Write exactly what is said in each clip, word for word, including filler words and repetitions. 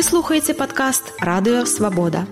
Вы слухаеце падкаст Радыё Свабода.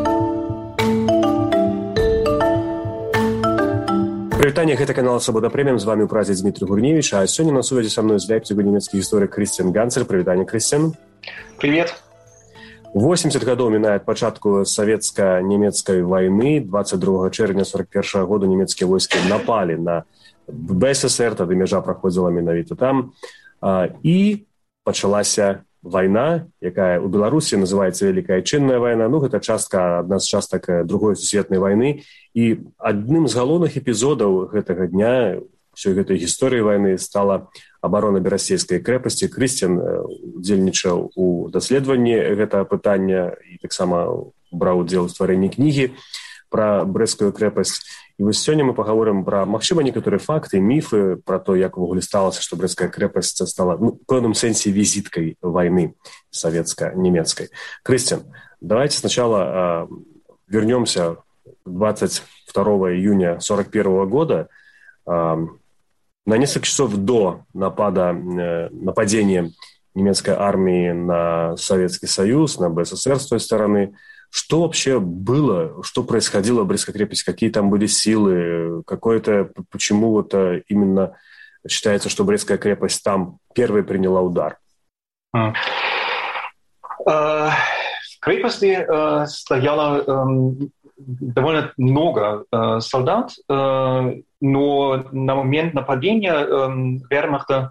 Прывітанне, гэта канал Свабода Прэміум, з вами ў празе Дмітрий Гурневич, а сёння на сувязі са мной з Лейпцига нямецкі гісторык Крыстиан Ганцер. Прывітанне, Крыстиан. Привет. восемьдесят гадоў мінае ад пачатку савецка-нямецкай вайны. двадцать другого чэрвеня сорок первого года нямецкія войскі напалі на БССР, тады мяжа праходзіла менавіта там. І пачалася вайна, якая ў Беларусі называецца Вялікая Адчынная вайна. Ну, гэта частка, адна з частак другой сусветнай вайны. І адным з галоўных эпізодаў гэтага дня, ўсёй гэтай гісторыі вайны, стала абарона Берасцейскай крэпасці. Крыстиан удзельнічаў у даследаванні гэтага пытання і таксама браў удзел у стварэнні кнігі пра Брэсцкую крэпасць. І вось сёння мы паговорым пра, магчыма, некаторыя факты, міфы пра то, як увогуле сталася, што Брэсцкая крэпасць стала, ну, в пэўным сэнсе візіткай вайны савецка-нямецкай. Крыстиан, давайте сначала э, вернемся двадцать второго июня сорок первого года, э, на несколько часов до напада, э, нападения немецкой армии на Советский Союз, на БССР с той стороны. Что вообще было, что происходило в Брестской крепости, какие там были силы, какое-то, почему вот именно считается, что Брестская крепость там первой приняла удар? В крепости стояло довольно много солдат, но на момент нападения вермахта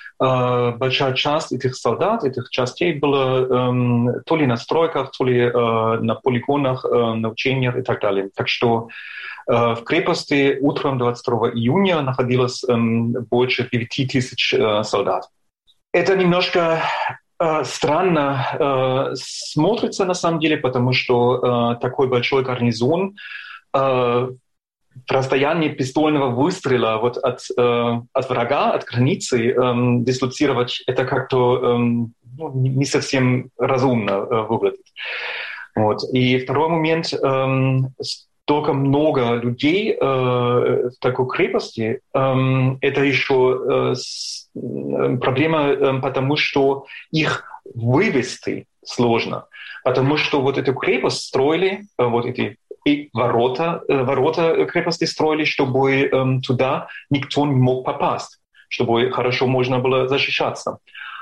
большая часть этих солдат, этих частей была э, то ли на стройках, то ли э, на полигонах, э, на учениях и так далее. Так что э, в крепости утром двадцать второго июня находилось э, больше девяти тысяч э, солдат. Это немножко э, странно э, смотрится на самом деле, потому что э, такой большой гарнизон э, в расстоянии пистольного выстрела вот от, э, от врага, от границы э, дислоцировать, это как-то э, ну, не совсем разумно э, выглядит. Вот. И второй момент, э, столько много людей э, в такой крепости, э, это еще э, с, э, проблема, э, потому что их вывести сложно. Потому что вот эту крепость строили, э, вот эти и ворота, ворота крепости строили, чтобы эм, туда никто не мог попасть, чтобы хорошо можно было защищаться.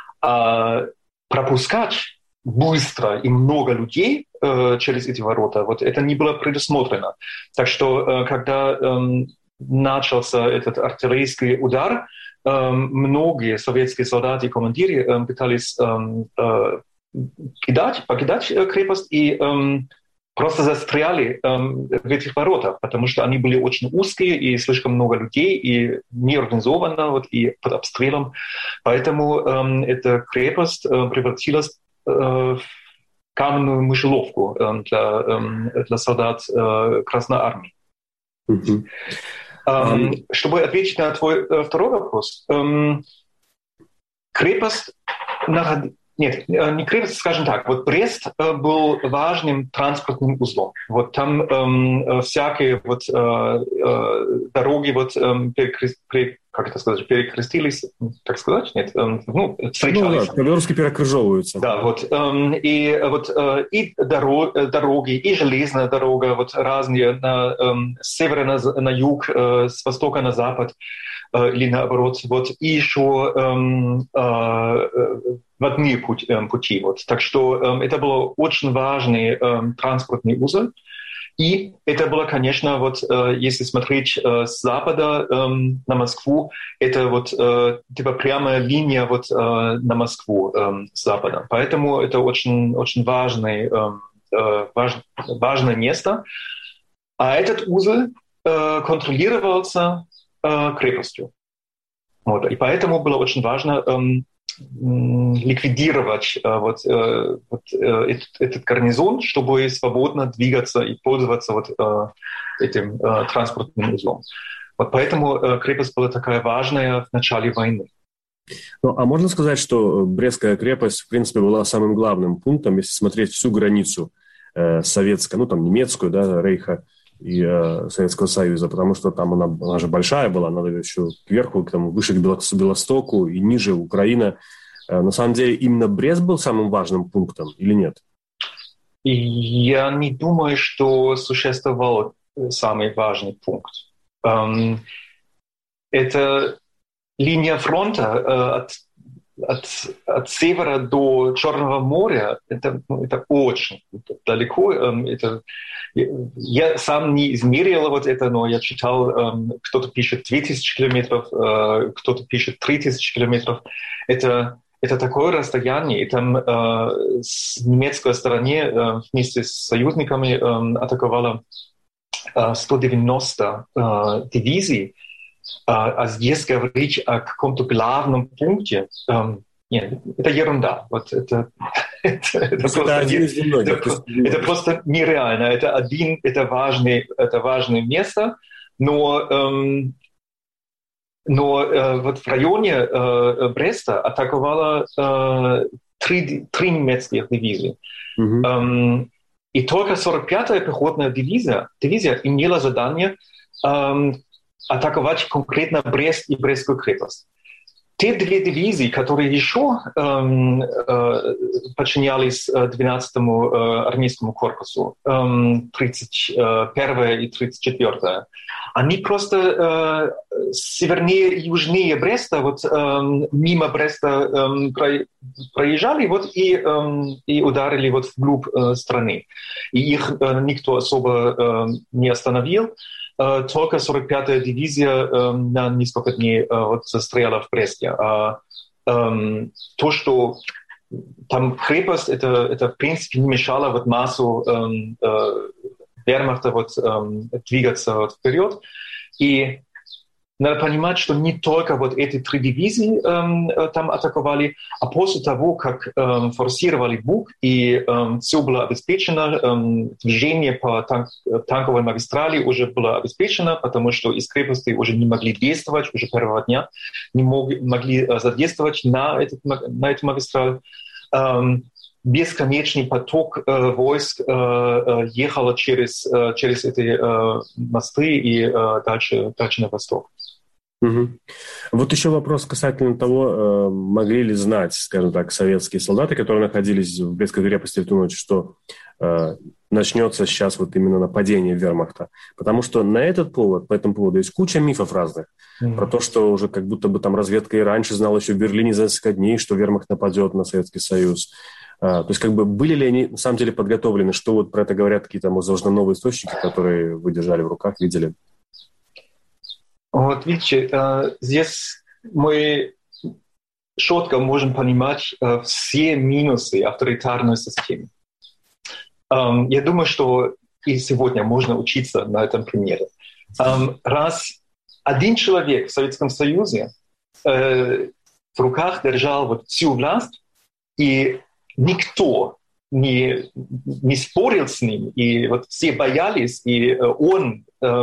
А пропускать быстро и много людей э, через эти ворота, вот это не было предусмотрено. Так что, э, когда э, начался этот артиллерийский удар, э, многие советские солдаты и командиры э, пытались э, э, кидать, покидать крепость и э, просто застряли эм, в этих воротах, потому что они были очень узкие, и слишком много людей, и неорганизованно, вот, и под обстрелом. Поэтому эм, эта крепость э, превратилась э, в каменную мышеловку э, для, э, для солдат э, Красной Армии. Mm-hmm. Эм, mm-hmm. Чтобы ответить на твой э, второй вопрос, эм, крепость находилась... Нет, не крепость, скажем так. Вот Брест э, был важным транспортным узлом. Вот там э, всякие вот, э, э, дороги вот, э, перекрест, пере, как это сказать, перекрестились, так сказать? Нет, э, ну, встречались. Ну, да, по-белорусски перекрыжовываются. Да, вот. Э, и вот э, и доро, дороги, и железная дорога, вот разные, на, э, с севера на, на юг, э, с востока на запад, э, или наоборот. Вот. И еще... Э, э, в одни пути. пути вот. Так что э, это был очень важный э, транспортный узел. И это было, конечно, вот, э, если смотреть э, с запада э, на Москву, это вот э, типа прямая линия вот, э, на Москву э, с запада. Поэтому это очень, очень важный, э, э, важ, важное место. А этот узел э, контролировался э, крепостью. Вот. И поэтому было очень важно э, ликвидировать э, вот, э, вот, э, этот, этот гарнизон, чтобы свободно двигаться и пользоваться вот, э, этим э, транспортным узлом. Вот поэтому э, крепость была такая важная в начале войны. Ну, а можно сказать, что Брестская крепость, в принципе, была самым главным пунктом, если смотреть всю границу э, советскую, ну, там, немецкую, да, Рейха и э, Советского Союза, потому что там она, она же большая была, надо еще кверху, там, выше к Белостоку и ниже Украина. На самом деле именно Брест был самым важным пунктом или нет? Я не думаю, что существовал самый важный пункт. Это линия фронта от, от, от севера до Черного моря. Это, это очень далеко. Это, я сам не измерил вот это, но я читал, кто-то пишет две тысячи километров, кто-то пишет три тысячи километров. Это Это такое расстояние, и там э, с немецкой стороны э, вместе с союзниками э, атаковало э, сто девяносто э, дивизий, э, а здесь говорить о каком-то главном пункте, э, нет, это ерунда. Вот это, это, это, просто, это, это, это просто нереально. Это один, это важный, это важное место, но э, Но э, вот в районе э, Бреста атаковало э, три, три немецких дивизии. Mm-hmm. Эм, и только сорок пятая пехотная дивизия, дивизия имела задание эм, атаковать конкретно Брест и Брестскую крепость. Те две дивизии, которые еще эм, э, подчинялись двенадцатому э, армейскому корпусу, эм, тридцать первая и тридцать четвёртая, они просто э, севернее и южнее Бреста, вот э, мимо Бреста э, про, проезжали вот, и, э, и ударили вот вглубь э, страны. И их э, никто особо э, не остановил. Uh, только сорок пятая дивизия uh, на несколько дней uh, вот, застряла в Бресте. Uh, um, то, что там крепость, это, это в принципе не мешало вот, массу um, uh, вермахта вот, um, двигаться вот, вперед. И надо понимать, что не только вот эти три дивизии эм, там атаковали, а после того, как эм, форсировали Буг и эм, все было обеспечено, эм, движение по танк, танковой магистрали уже было обеспечено, потому что из крепости уже не могли действовать, уже первого дня не мог, могли э, задействовать на, этот, на эту магистраль. Эм, бесконечный поток э, войск э, э, ехал через, э, через эти э, мосты и э, дальше, дальше на восток. Угу. Вот еще вопрос касательно того, могли ли знать, скажем так, советские солдаты, которые находились в Брестской крепости в ту ночь, что э, начнется сейчас вот именно нападение вермахта. Потому что на этот повод, по этому поводу есть куча мифов разных. Mm-hmm. Про то, что уже как будто бы там разведка и раньше знала еще в Берлине за несколько дней, что вермахт нападет на Советский Союз. А, то есть как бы были ли они на самом деле подготовлены, что вот про это говорят какие-то, возможно, новые источники, которые вы держали в руках, видели? Вот видите, здесь мы четко можем понимать все минусы авторитарной системы. Я думаю, что и сегодня можно учиться на этом примере. Раз один человек в Советском Союзе в руках держал вот всю власть, и никто не, не спорил с ним, и вот все боялись, и он...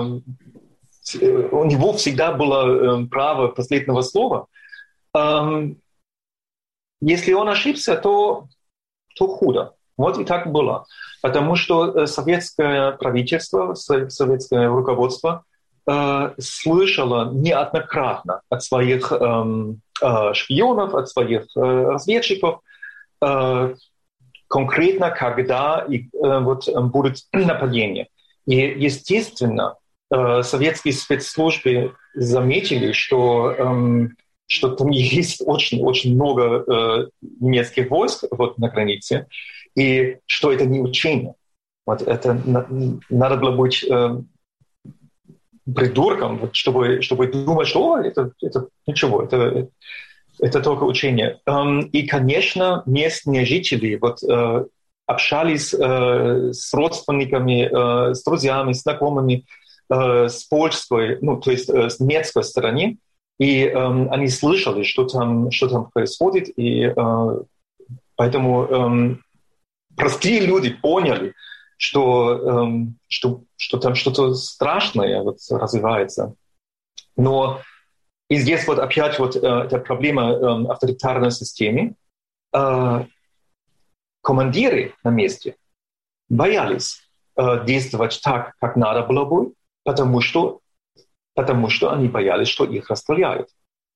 у него всегда было э, право последнего слова. Эм, если он ошибся, то, то худо. Вот и так было. Потому что советское правительство, советское руководство э, слышало неоднократно от своих э, э, шпионов, от своих э, разведчиков, э, конкретно, когда и, э, вот, будет нападение. И, естественно, советские спецслужбы заметили, что, эм, что там есть очень-очень много э, немецких войск вот, на границе, и что это не учение. Вот это на, надо было быть э, придурком, вот, чтобы, чтобы думать, что это, это ничего, это, это только учение. Эм, и, конечно, местные жители вот, э, общались э, с родственниками, э, с друзьями, с знакомыми, с польской, ну, то есть с немецкой стороны, и э, они слышали, что там, что там происходит, и э, поэтому э, простые люди поняли, что, э, что, что там что-то страшное вот развивается. Но и здесь вот опять вот э, эта проблема э, авторитарной системы. Э, командиры на месте боялись э, действовать так, как надо было бы, Потому что, потому что они боялись, что их расстреляют.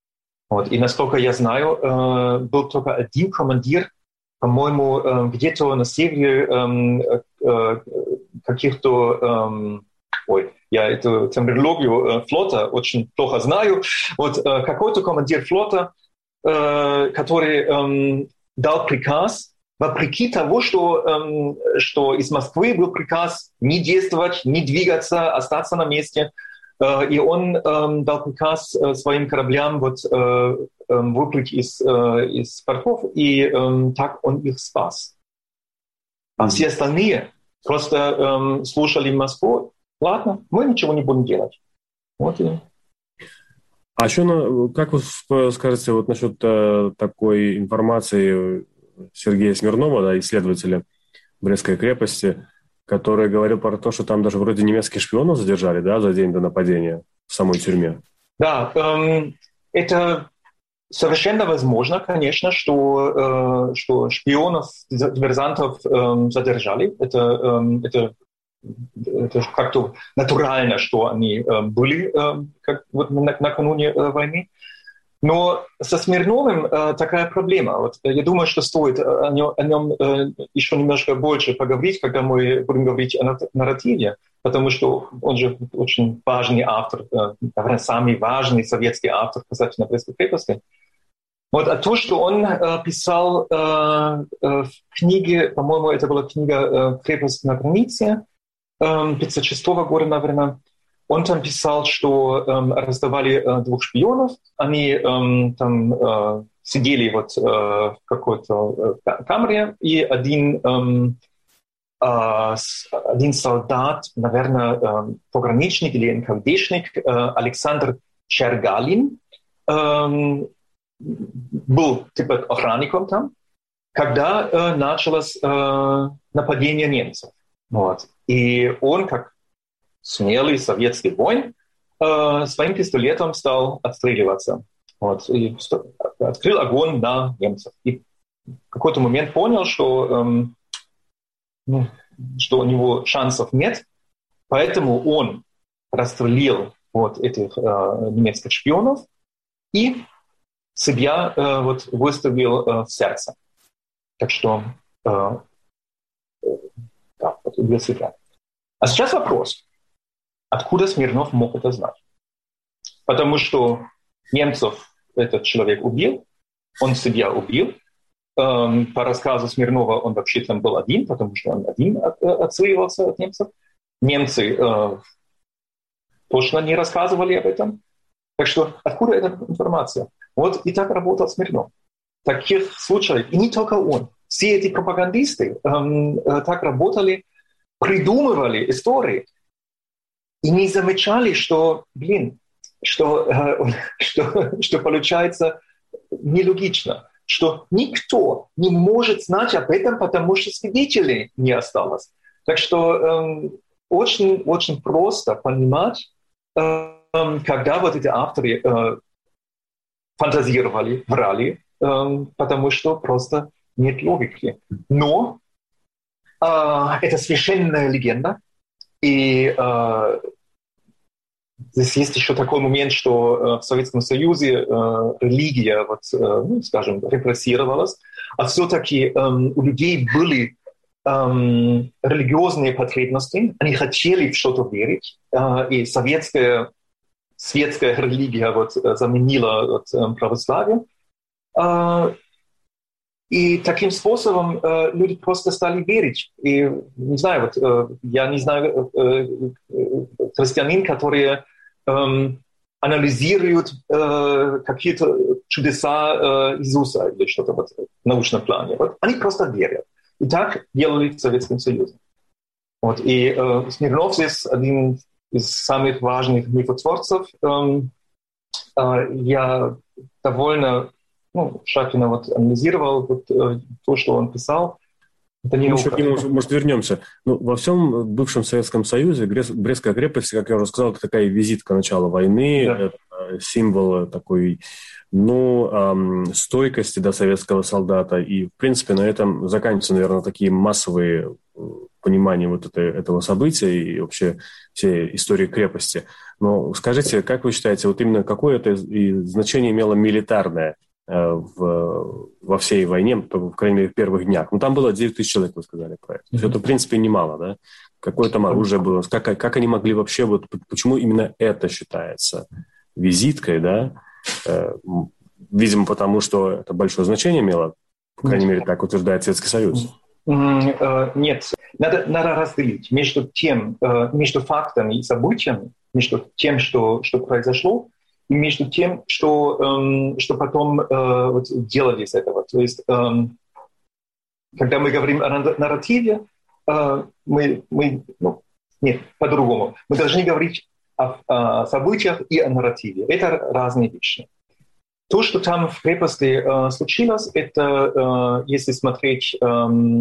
Вот. И насколько я знаю, э, был только один командир, по-моему, э, где-то на севере э, э, каких-то... Э, ой, я эту терминологию э, флота очень плохо знаю. Вот э, какой-то командир флота, э, который э, дал приказ, вопреки того, что, э, что из Москвы был приказ не действовать, не двигаться, остаться на месте. И он э, дал приказ э, своим кораблям вот, э, э, выплыть из, э, из портов, и э, так он их спас. А все остальные просто э, слушали Москву. Ладно, мы ничего не будем делать. Вот и... А что, как вы скажете вот насчет э, такой информации Сергея Смирнова, да, исследователя Брестской крепости, который говорил про то, что там даже вроде немецких шпионов задержали, да, за день до нападения в самой тюрьме. Да, эм, это совершенно возможно, конечно, что, э, что шпионов, диверсантов э, задержали. Это, э, это, это как-то натурально, что они э, были э, как, вот, накануне э, войны. Но со Смирновым э, такая проблема. Вот, я думаю, что стоит о нем, о нем э, еще немножко больше поговорить, когда мы будем говорить о нарративе, потому что он же очень важный автор, э, наверное, самый важный советский автор касательно Брестской крепости. Вот, а то, что он э, писал э, э, в книге, по-моему, это была книга э, «Крепость на границе» э, пятьдесят шестого года, наверное, он там писал, что эм, раздавали э, двух шпионов, они эм, там э, сидели вот э, в какой-то э, камере, и один, эм, э, один солдат, наверное, э, пограничник или эн ка вэ дэшник, э, Александр Чергалин, э, был типа охранником там, когда э, началось э, нападение немцев. Вот. И он, как смелый советский воин, э, своим пистолетом стал отстреливаться. Вот, и открыл огонь на немцев. И в какой-то момент понял, что, эм, ну, что у него шансов нет, поэтому он расстрелил вот этих э, немецких шпионов и себя э, вот, выставил э, в сердце. Так что э, да, вот, убил себя. А сейчас вопрос. Откуда Смирнов мог это знать? Потому что немцев этот человек убил, он себя убил. Эм, по рассказу Смирнова он вообще там был один, потому что он один от, отсеивался от немцев. Немцы э, точно не рассказывали об этом. Так что откуда эта информация? Вот и так работал Смирнов. Таких случаев, и не только он. Все эти пропагандисты эм, э, так работали, придумывали истории, и не замечали, что, блин, что, э, что, что получается нелогично, что никто не может знать об этом, потому что свидетелей не осталось. Так что э, очень, очень просто понимать, э, когда вот эти авторы э, фантазировали, врали, э, потому что просто нет логики. Но э, это священная легенда. И э, здесь есть еще такой момент, что э, в Советском Союзе э, религия, вот, э, ну, скажем, репрессировалась, а все-таки э, у людей были э, религиозные потребности, они хотели в что-то верить, э, и советская светская религия вот, заменила вот, э, православие. Э, И таким способом э, люди просто стали верить. И, не знаю, вот, э, я не знаю э, э, христианин, которые э, анализируют э, какие-то чудеса э, Иисуса или что-то вот, в научном плане. Вот, они просто верят. И так делали в Советском Союзе. Вот, и э, Смирнов здесь один из самых важных мифотворцев. Э, э, я довольно... Ну, Шапкина вот анализировал вот, э, то, что он писал. Это не Мы еще к нему, может, вернемся. Ну, во всем бывшем Советском Союзе Брестская крепость, как я уже сказал, это такая визитка начала войны. Да. Это символ такой, ну, стойкости, да, советского солдата. И, в принципе, на этом заканчиваются, наверное, такие массовые понимания вот это, этого события и вообще всей истории крепости. Но скажите, как вы считаете, вот именно какое это значение имело милитарное в, во всей войне, по крайней мере, в первых днях? Ну, там было девять тысяч человек, вы сказали про это. Mm-hmm. Это, в принципе, немало, да? Какое там оружие было? Как, как они могли вообще, вот, почему именно это считается визиткой, да? Видимо, потому что это большое значение имело, по крайней мере, так утверждает Советский Союз. Нет, надо, надо разделить между тем, между фактами и событиями, между тем, что, что произошло, и между тем, что, что потом вот, делали из этого. То есть, когда мы говорим о нарративе, мы, мы ну, нет, по-другому. Мы должны говорить о, о событиях и о нарративе. Это разные вещи. То, что там в крепости э, случилось, это, э, если смотреть э,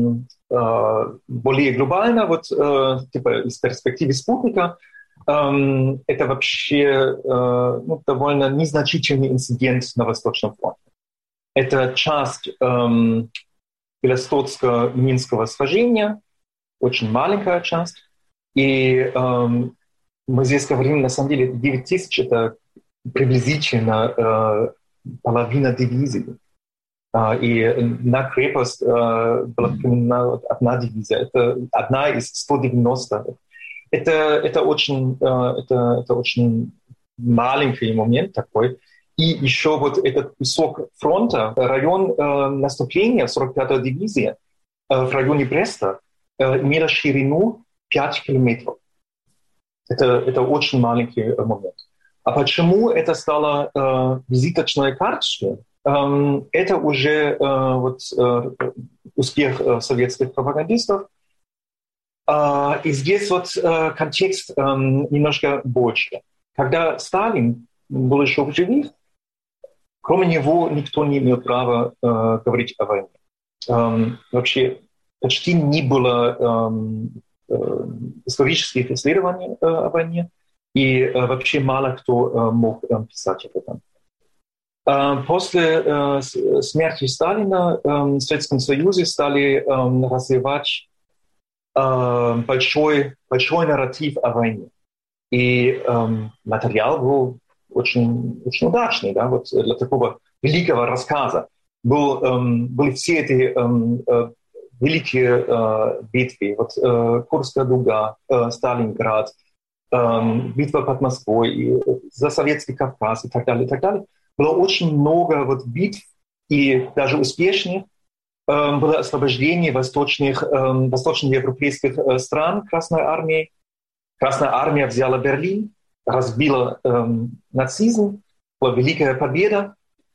э, более глобально, вот, э, типа из перспективы спутника, э, это вообще э, ну, довольно незначительный инцидент на Восточном фронте. Это часть э, Белостocко-Минского сражения, очень маленькая часть. И э, мы здесь говорим, на самом деле, девять тысяч — это приблизительно э, половина дивизии. Uh, и на крепость uh, была применена одна дивизия. Это одна из ста девяноста. Это, это, очень, uh, это, это очень маленький момент такой. И еще вот этот кусок фронта, район uh, наступления сорок пятой дивизии uh, в районе Бреста uh, имел ширину пять километров. Это, это очень маленький uh, момент. А почему это стало э, визиточной карточкой? Э, это уже э, вот, э, успех э, советских пропагандистов. Э, и здесь вот э, контекст э, немножко больше. Когда Сталин был еще в живых, кроме него никто не имел права э, говорить о войне. Э, вообще почти не было э, э, исторических исследований э, о войне. И э, вообще мало кто э, мог э, писать об этом. Э, после э, смерти Сталина э, в Советском Союзе стали э, развивать э, большой, большой нарратив о войне. И э, материал был очень, очень удачный, да, вот для такого великого рассказа. Был, э, были все эти э, э, великие э, битвы, вот, э, Курская дуга, э, Сталинград, битва под Москвой, и за Советский Кавказ и так далее, и так далее. Было очень много вот битв, и даже успешных. Было освобождение восточных, восточноевропейских стран Красной Армией. Красная Армия взяла Берлин, разбила нацизм, была великая победа.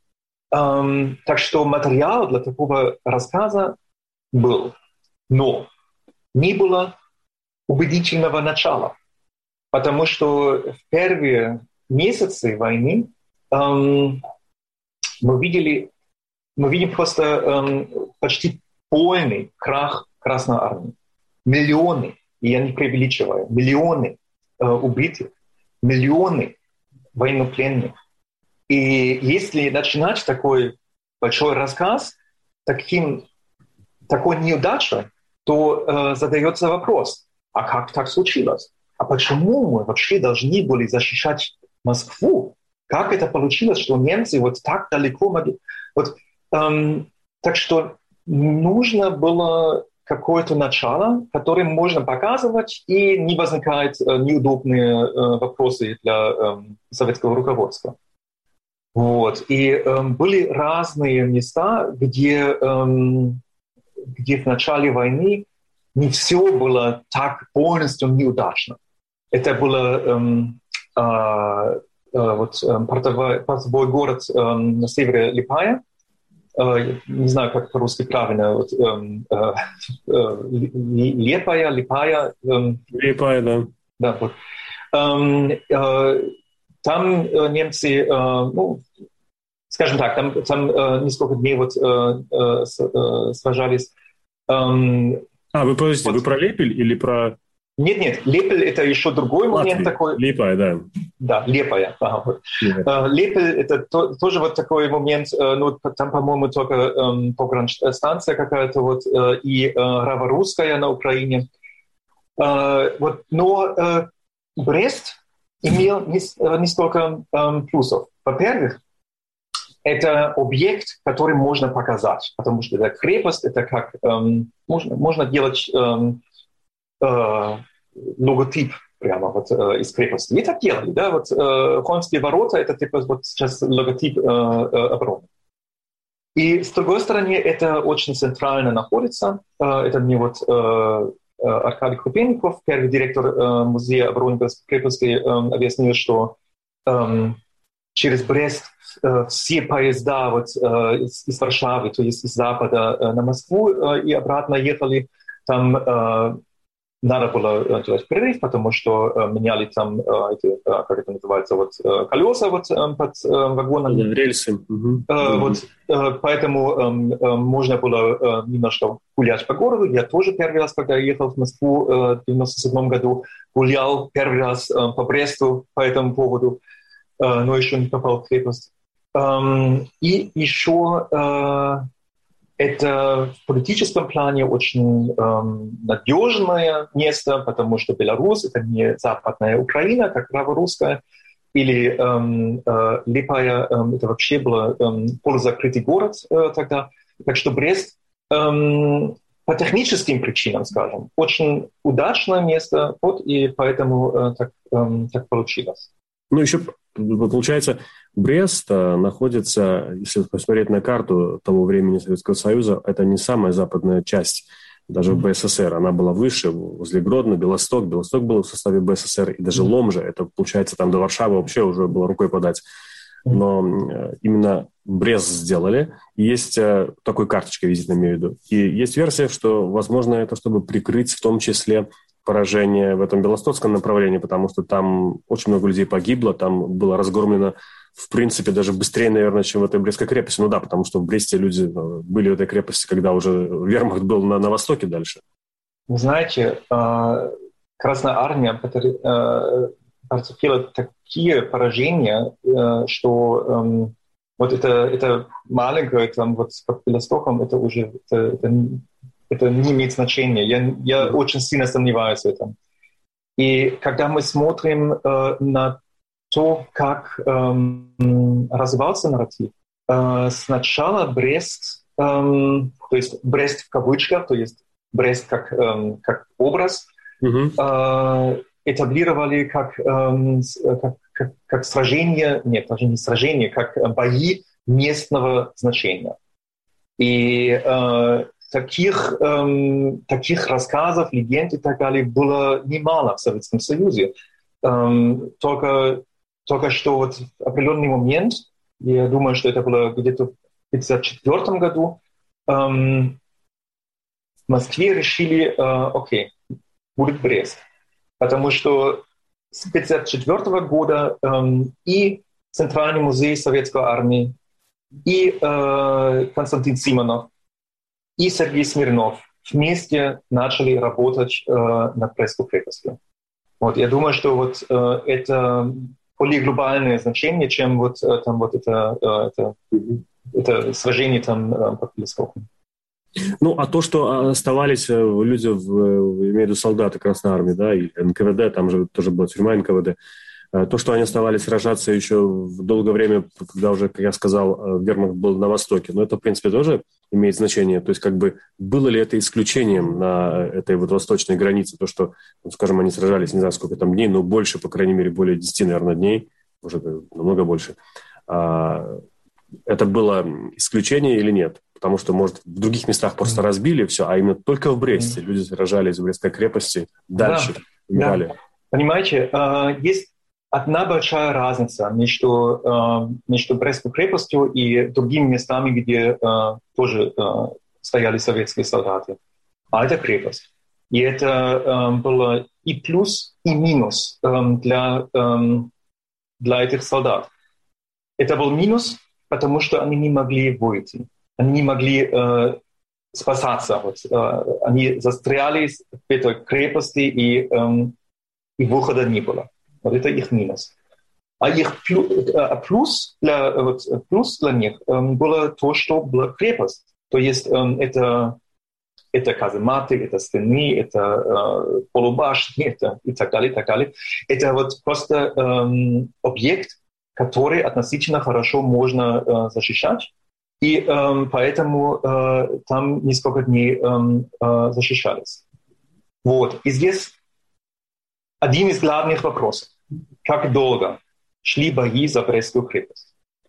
Так что материал для такого рассказа был. Но не было убедительного начала. Потому что в первые месяцы войны эм, мы видели, мы видим просто эм, почти полный крах Красной Армии. Миллионы, и я не преувеличиваю, миллионы э, убитых, миллионы военнопленных. И если начинать такой большой рассказ таким, такой неудачей, то э, задается вопрос, а как так случилось? А почему мы вообще должны были защищать Москву? Как это получилось, что немцы вот так далеко могли? Вот, эм, так что нужно было какое-то начало, которое можно показывать, и не возникают э, неудобные э, вопросы для э, советского руководства. Вот. И э, были разные места, где, э, где в начале войны не все было так полностью неудачно. Это было эм, э, э, вот, э, портовой, портовой город э, на севере Липая. Э, не знаю, как по-русски правильно. Вот, э, э, Липая, Липая. Э, Липая, да. Да, вот. э, э, там э, немцы, э, ну, скажем так, там, там э, несколько дней вот, э, э, сражались. Э, а, вы, подождите, вот. Вы про Лепель или про... Нет, нет, Лепель — это еще другой момент такой. Липая, да. Да, Лепая. Ага, вот. uh, Лепель — это то, тоже вот такой момент, uh, ну, там, по-моему, только um, погранстанция какая-то вот, uh, и uh, Раворусская на Украине. Uh, вот, но uh, Брест имел не, не столько um, плюсов. Во-первых, это объект, который можно показать, потому что это крепость, это как um, можно, можно делать um, uh, логотип прямо вот uh, из крепости. И так делали, да, вот uh, Холмские ворота — это типа вот сейчас логотип uh, uh, обороны. И с другой стороны, это очень центрально находится. Uh, это мне вот uh, uh, Аркадий Крупенников, первый директор uh, музея обороны крепости, um, объяснил, что um, через Брест uh, все поезда вот, uh, из, из Варшавы, то есть из Запада uh, на Москву uh, и обратно ехали. Там uh, надо было делать перерыв, потому что uh, меняли там, uh, эти, uh, как это называется, вот, uh, колеса вот, um, под uh, вагонами. Рельсы. Uh-huh. Uh, uh-huh. вот, uh, поэтому um, uh, можно было uh, немножко гулять по городу. Я тоже первый раз, когда ехал в Москву uh, в девяносто седьмом году, гулял первый раз uh, по Бресту по этому поводу, uh, но еще не попал в крепость. Um, и еще... Uh, Это в политическом плане очень эм, надежное место, потому что Беларусь — это не западная Украина, как Раворусская, или эм, э, Липая, эм, это вообще был эм, полузакрытый город э, тогда. Так что Брест эм, по техническим причинам, скажем, очень удачное место, вот, и поэтому э, так, эм, так получилось. Ну, еще, получается, Брест находится, если посмотреть на карту того времени Советского Союза, это не самая западная часть даже в БССР. Она была выше, возле Гродно, Белосток. Белосток был в составе БССР, и даже Ломжа, это, получается, там до Варшавы вообще уже было рукой подать. Но именно Брест сделали. И есть такой карточкой визитной, имею в виду. И есть версия, что, возможно, это чтобы прикрыть в том числе поражение в этом белостоцком направлении, потому что там очень много людей погибло, там было разгромлено, в принципе, даже быстрее, наверное, чем в этой Брестской крепости. Ну да, потому что в Бресте люди были в этой крепости, когда уже вермахт был на, на востоке дальше. Вы знаете, Красная Армия потерпела такие поражения, что вот это, это маленькое, там вот под Белостоком, это уже... Это, это, Это не имеет значения. Я, я очень сильно сомневаюсь в этом. И когда мы смотрим э, на то, как э, развивался нарратив, э, сначала Брест, э, то есть Брест в кавычках, то есть Брест как, э, как образ, mm-hmm. э, этаблировали как, э, как, как, как сражение, нет, даже не сражение, как бои местного значения. И э, Таких, эм, таких рассказов, легенд и так далее было немало в Советском Союзе. Эм, только, только что вот в определенный момент, я думаю, что это было где-то в пятьдесят четвёртом году, эм, в Москве решили, э, окей, будет Брест. Потому что с пятьдесят четвёртого года эм, и Центральный музей Советской армии, и э, Константин Симонов, и Сергей Смирнов вместе начали работать э, над Брестской крепостью. Вот, я думаю, что вот, э, это более глобальное значение, чем вот, э, там, вот это, э, это, это сражение там, э, под Белостоком. Ну, а то, что оставались люди, в, имею в виду солдаты Красной Армии, да, и эн ка вэ дэ, там же тоже была тюрьма эн ка вэ дэ, то, что они оставались сражаться еще в долгое время, когда уже, как я сказал, вермахт был на востоке, но это, в принципе, тоже имеет значение. То есть, как бы, было ли это исключением на этой вот восточной границе, то, что, ну, скажем, они сражались, не знаю, сколько там дней, но больше, по крайней мере, более десять, наверное, дней, может, намного больше. А, это было исключение или нет? Потому что, может, в других местах просто разбили все, а именно только в Бресте люди сражались в Брестской крепости, дальше да, умирали. Да. Понимаете, есть одна большая разница между, э, между Брестской крепостью и другими местами, где э, тоже э, стояли советские солдаты. А это крепость. И это э, было и плюс, и минус э, для, э, для этих солдат. Это был минус, потому что они не могли выйти. Они не могли э, спасаться. Вот, э, они застряли в этой крепости, и, э, и выхода не было. Вот это их минус. А их плюс, э, плюс, для, вот, плюс для них э, было то, что была крепость. То есть э, это, это казематы, это стены, это э, полубашни, это, и так далее, и так далее. Это вот просто э, объект, который относительно хорошо можно э, защищать. И э, поэтому э, там несколько дней э, э, защищались. Вот. И здесь один из главных вопросов. Как долго шли бои за Брестскую крепость?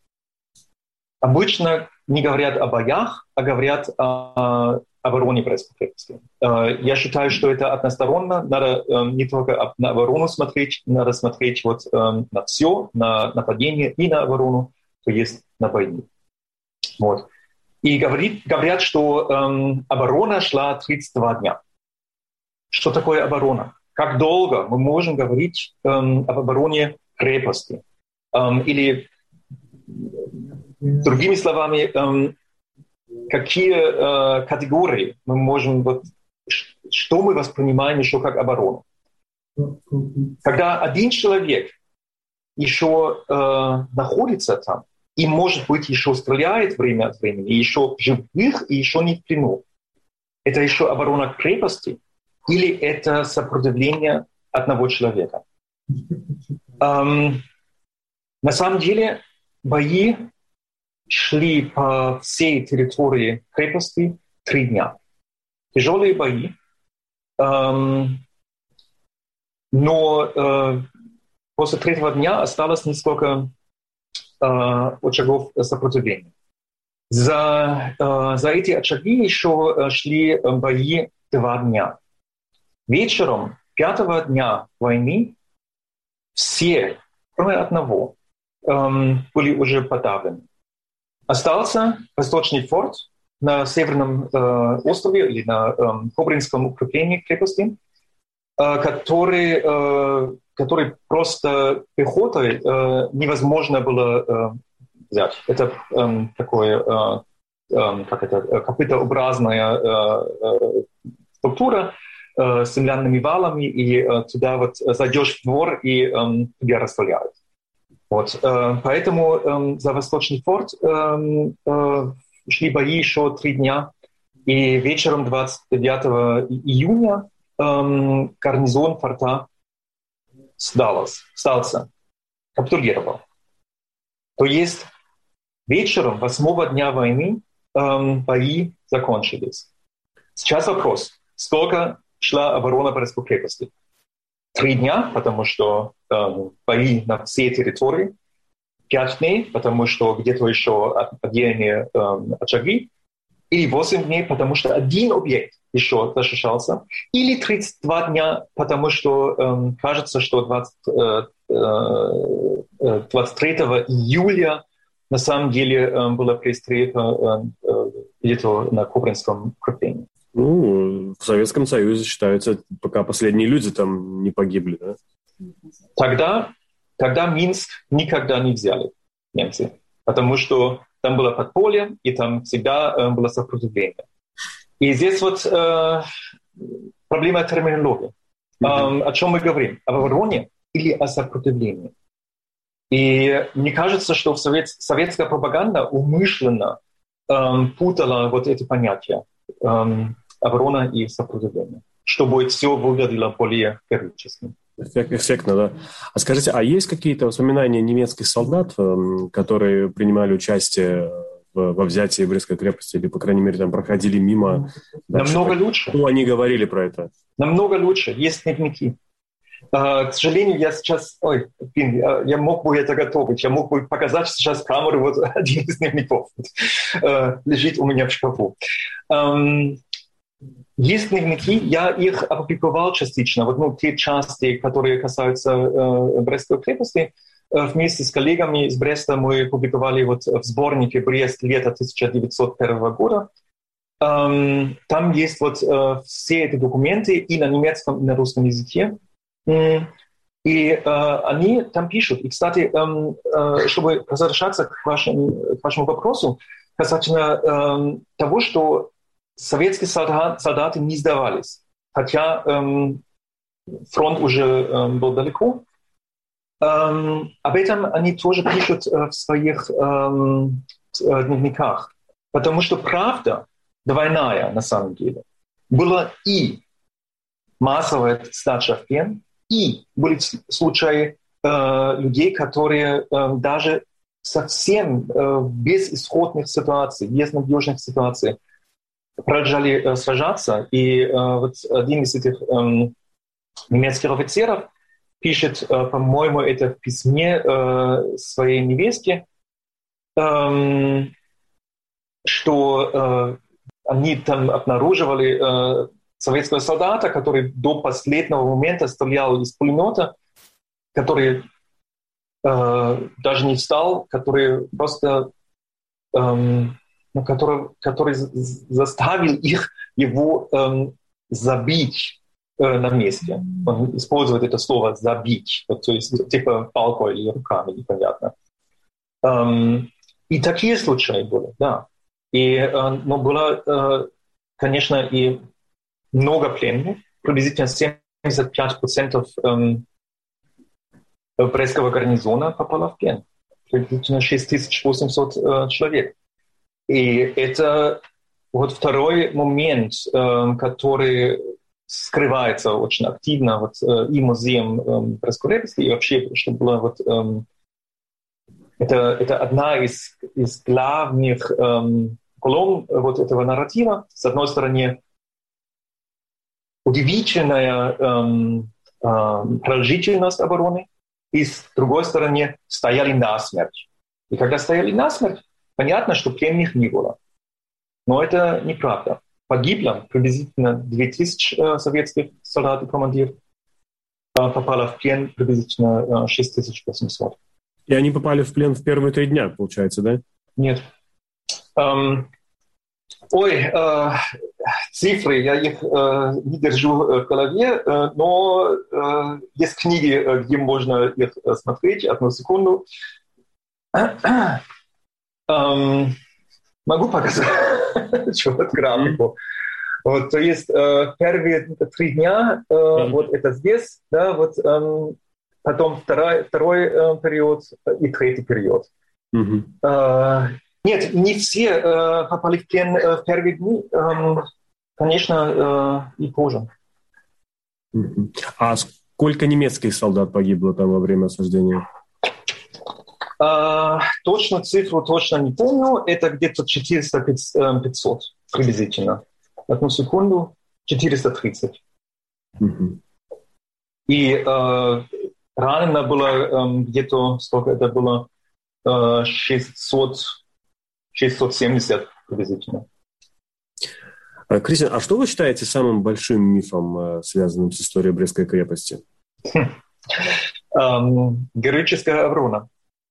Обычно не говорят о боях, а говорят о обороне Брестской крепости. Э, я считаю, что это односторонно. Надо э, не только на оборону смотреть, надо смотреть вот, э, на все, на нападение и на оборону, то есть на бои. Вот. И говорит, говорят, что эм, оборона шла тридцать два дня. Что такое оборона? Как долго мы можем говорить эм, об обороне крепости? Эм, или, другими словами, эм, какие э, категории мы можем, вот, что мы воспринимаем еще как оборону? Когда один человек еще э, находится там, и, может быть, еще стреляет время от времени, и еще живых, и еще не в плену. Это еще оборона крепости или это сопротивление одного человека? Эм, на самом деле бои шли по всей территории крепости три дня. Тяжелые бои, эм, но э, после третьего дня осталось несколько очагов сопротивления. За, за эти очаги еще шли бои два дня. Вечером пятого дня войны все, кроме одного, были уже подавлены. Остался восточный форт на северном острове или на Кобринском укреплении крепости, который который просто пехотой э, невозможно было э, взять. Это э, такое, э, э, как это, копытообразная э, э, структура э, с земляными валами, и э, туда вот зайдешь в двор, и э, тебя расстреляют. Вот, э, поэтому э, за Восточный форт э, э, шли бои еще три дня, и вечером двадцать девятого июня э, гарнизон форта сдался, сдался, капитулировал. То есть вечером восьмого дня войны эм, бои закончились. Сейчас вопрос, сколько шла оборона Брестской крепости? Три дня, потому что эм, бои на всей территории. Пять дней, потому что где-то еще отдельные эм, очаги. Или восемь дней, потому что один объект еще защищался, или тридцать два дня, потому что э, кажется, что двадцать, э, двадцать третьего июля на самом деле э, было пристрелено э, э, где-то на Кобринском укреплении. Ну, в Советском Союзе считаются, пока последние люди там не погибли, да? Тогда, тогда Минск никогда не взяли немцы, потому что там было подполье, и там всегда э, было сопротивление. И здесь вот э, проблема терминологии. Mm-hmm. Э, о чем мы говорим? Об обороне или о сопротивлении? И мне кажется, что в совет, советская пропаганда умышленно э, путала вот эти понятия э, оборона и сопротивление, чтобы все выглядело более героически. Эффектно, да. А скажите, а есть какие-то воспоминания немецких солдат, которые принимали участие во взятии Брестской крепости, или, по крайней мере, там проходили мимо? Намного дальше, лучше. Что они говорили про это? Намного лучше. Есть дневники. Uh, к сожалению, я сейчас... Ой, блин, я, я мог бы это готовить. Я мог бы показать сейчас камеру. Вот один из дневников uh, лежит у меня в шкафу. Um, Есть дневники, я их опубликовал частично, вот, ну, те части, которые касаются э, Брестской крепости. Э, вместе с коллегами из Бреста мы публиковали вот в сборнике «Брест. Лето тысяча девятьсот первого года». Эм, там есть вот э, все эти документы и на немецком, и на русском языке. Эм, и э, они там пишут. И, кстати, эм, э, чтобы возвращаться к вашему, к вашему вопросу касательно э, того, что советские солдат, солдаты не сдавались, хотя эм, фронт уже эм, был далеко. Эм, об этом они тоже пишут э, в своих эм, дневниках, потому что правда двойная на самом деле. Была и массовая сдача в плен, и были случаи э, людей, которые э, даже совсем э, без исходных ситуаций, без надежных ситуаций продолжали э, сражаться. И э, вот один из этих э, немецких офицеров пишет, э, по-моему, это в письме э, своей невестке, э, что э, они там обнаруживали э, советского солдата, который до последнего момента стрелял из пулемета, который э, даже не встал, который просто э, ну, который, который заставил их его э, забить э, на месте. Он использует это слово «забить», вот, то есть типа палкой или руками, непонятно. Эм, и такие случаи были, да. И, э, но было, э, конечно, и много пленных, приблизительно семьдесят пять процентов эм, Брестского гарнизона попало в плен, приблизительно шесть тысяч восемьсот э, человек. И это вот второй момент, э, который скрывается очень активно вот, э, и музеем э, Брестской крепости, и вообще, что было вот... Э, это, это одна из, из главных э, колонн вот этого нарратива. С одной стороны, удивительная эм, эм, продолжительность обороны, и с другой стороны стояли насмерть. И когда стояли насмерть, понятно, что пленных не было. Но это неправда. Погибло приблизительно две тысячи э, советских солдат и командиров, э, попало в плен приблизительно э, шесть тысяч восемьсот. И они попали в плен в первые три дня, получается, да? Нет. Эм, ой, э, цифры, я их э, не держу в голове, э, но э, есть книги, э, где можно их э, смотреть. Одну секунду. Эм, могу показать вот графику. Вот, то есть э, первые три дня, э, mm-hmm. вот это здесь, да, вот э, потом второй, второй э, период и третий период. Mm-hmm. Э, нет, не все э, попали в плен э, в первые дни. Э, Конечно, э, и позже. А сколько немецких солдат погибло там во время осаждения? Э, точно цифру точно не помню. Это где-то четыреста-пятьсот приблизительно. Одну секунду. четыреста тридцать. Mm-hmm. И э, ранено было э, где-то, сколько это было, э, шестьсот, шестьсот семьдесят приблизительно. Кристиан, а что вы считаете самым большим мифом, связанным с историей Брестской крепости? Um, героическая оборона.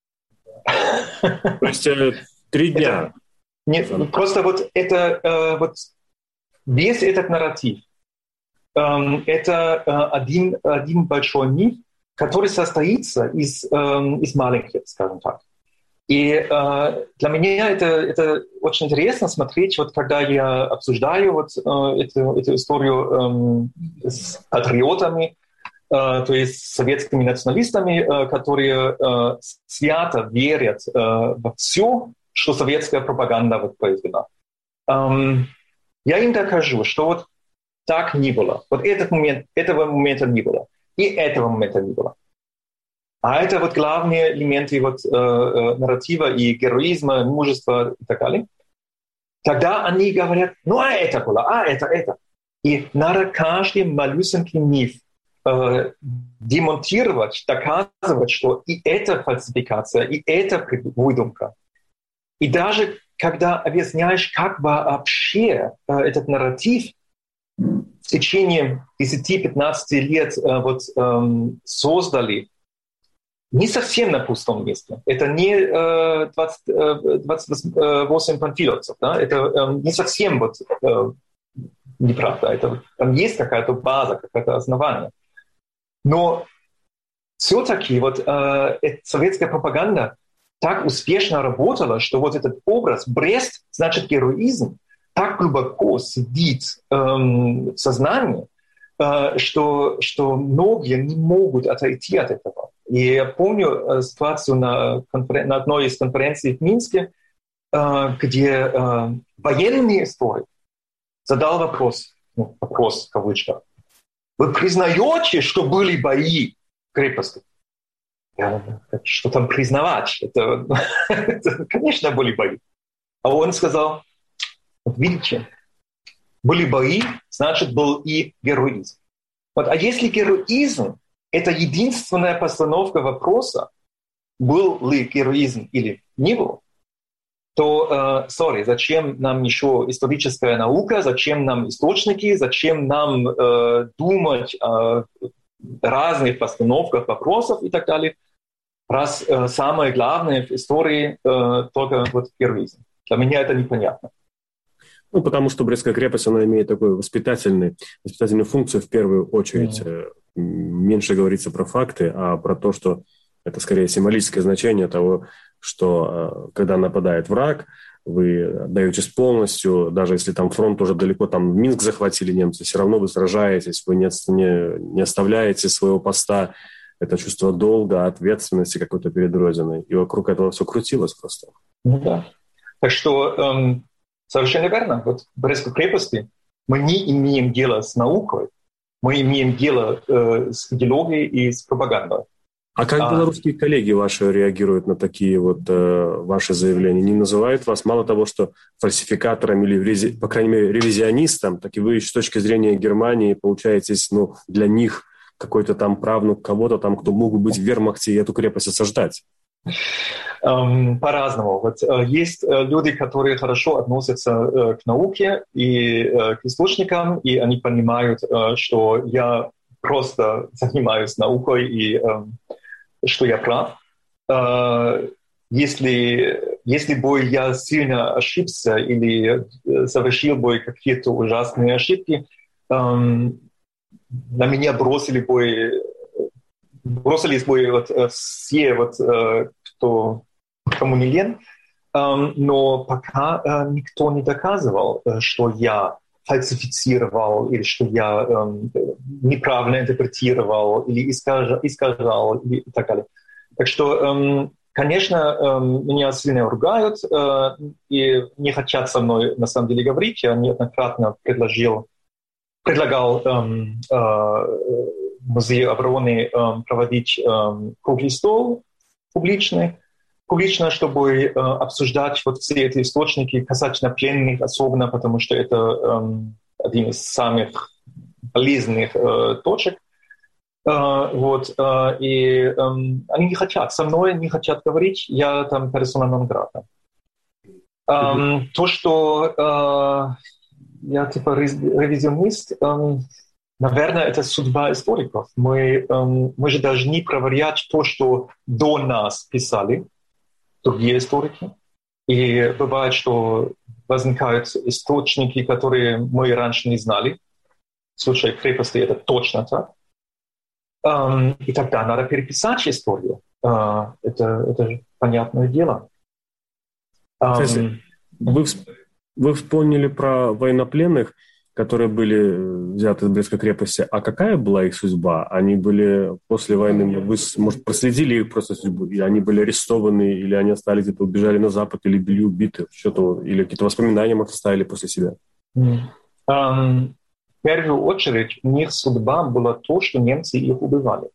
То есть три дня? Это, нет, просто вот это, uh, вот весь этот нарратив, um, это uh, один, один большой миф, который состоится из, um, из маленьких, скажем так. И э, для меня это, это очень интересно смотреть, вот когда я обсуждаю вот, э, эту, эту историю э, с патриотами, э, то есть с советскими националистами, э, которые э, свято верят э, во все, что советская пропаганда вот, произвела. Эм, я им докажу, что вот так не было. Вот этот момент, этого момента не было. И этого момента не было. А это вот главные элементы вот, э, э, нарратива и героизма, мужества и так далее. Тогда они говорят, ну а это было, а это, это. И надо каждый малюсенький миф э, демонтировать, доказывать, что и это фальсификация, и это выдумка. И даже когда объясняешь, как вообще э, этот нарратив в течение десять-пятнадцать лет э, вот, э, создали, не совсем на пустом месте. Это не э, двадцать, э, двадцать восемь панфиловцев. Да? Это э, не совсем вот, э, неправда. Это, там есть какая-то база, какое-то основание. Но все-таки вот, э, советская пропаганда так успешно работала, что вот этот образ Брест, значит героизм, так глубоко сидит эм, в сознании, э, что, что многие не могут отойти от этого. И я помню э, ситуацию на, конферен... на одной из конференций в Минске, э, где э, военный историк задал вопрос, ну, вопрос в кавычках: вы признаете, что были бои в крепости? Я, что там признавать? Это, это, конечно, были бои. А он сказал: вот видите, были бои, значит, был и героизм. Вот, а если героизм — это единственная постановка вопроса, был ли героизм или не был, то, сори, э, зачем нам еще историческая наука, зачем нам источники, зачем нам э, думать о разных постановках вопросов и так далее, раз э, самое главное в истории э, только вот героизм. Для меня это непонятно. Ну, потому что Брестская крепость, она имеет такую воспитательную, воспитательную функцию в первую очередь. Mm. Меньше говорится про факты, а про то, что это скорее символическое значение того, что когда нападает враг, вы отдаетесь полностью, даже если там фронт уже далеко, там Минск захватили немцы, все равно вы сражаетесь, вы не, не, не оставляете своего поста. Это чувство долга, ответственности какой-то перед Родиной. И вокруг этого все крутилось просто. Ну, да. Так что эм, совершенно верно. Вот в Брестской крепости мы не имеем дела с наукой, мы имеем дело э, с идеологией и с пропагандой. А как белорусские а... коллеги ваши реагируют на такие вот э, ваши заявления? Не называют вас, мало того, что фальсификатором или, рези... по крайней мере, ревизионистом, так и вы с точки зрения Германии получаетесь, ну, для них какой-то там правнук кого-то там, кто мог бы быть в вермахте и эту крепость осаждать? Um, по-разному. Вот, uh, есть uh, люди, которые хорошо относятся uh, к науке и uh, к источникам, и они понимают, uh, что я просто занимаюсь наукой и uh, что я прав. Uh, если, если бы я сильно ошибся или совершил бы какие-то ужасные ошибки, um, на меня бросили бы, бросились бы вот, все, вот, кто, кому не лень, но пока никто не доказывал, что я фальсифицировал или что я неправильно интерпретировал или искажал, искажал и так далее. Так что, конечно, меня сильно ругают и не хотят со мной на самом деле говорить. Я неоднократно предложил предлагал эм, э, Музею обороны эм, проводить эм, круглый стол публичный, публично, чтобы э, обсуждать вот все эти источники касательно пленных, особенно потому что это эм, один из самых полезных э, точек. Э, вот, э, и э, они не хотят, со мной не хотят говорить, я там персона нон грата. Э, то, что... Э, я типа ревизионист. Эм, наверное, это судьба историков. Мы, эм, мы же должны проверять то, что до нас писали другие историки. И бывает, что возникают источники, которые мы раньше не знали. В случае крепости это точно так. Эм, и тогда надо переписать историю. Э, это, это понятное дело. Эм, вы Вы вспомнили про военнопленных, которые были взяты из Брестской крепости. А какая была их судьба? Они были после войны, вы, может, проследили их просто судьбу? И они были арестованы, или они остались где-то, убежали на Запад, или были убиты? Что-то, или какие-то воспоминания, может, оставили после себя? Mm. Um, в первую очередь, у них судьба была то, что немцы их убивали.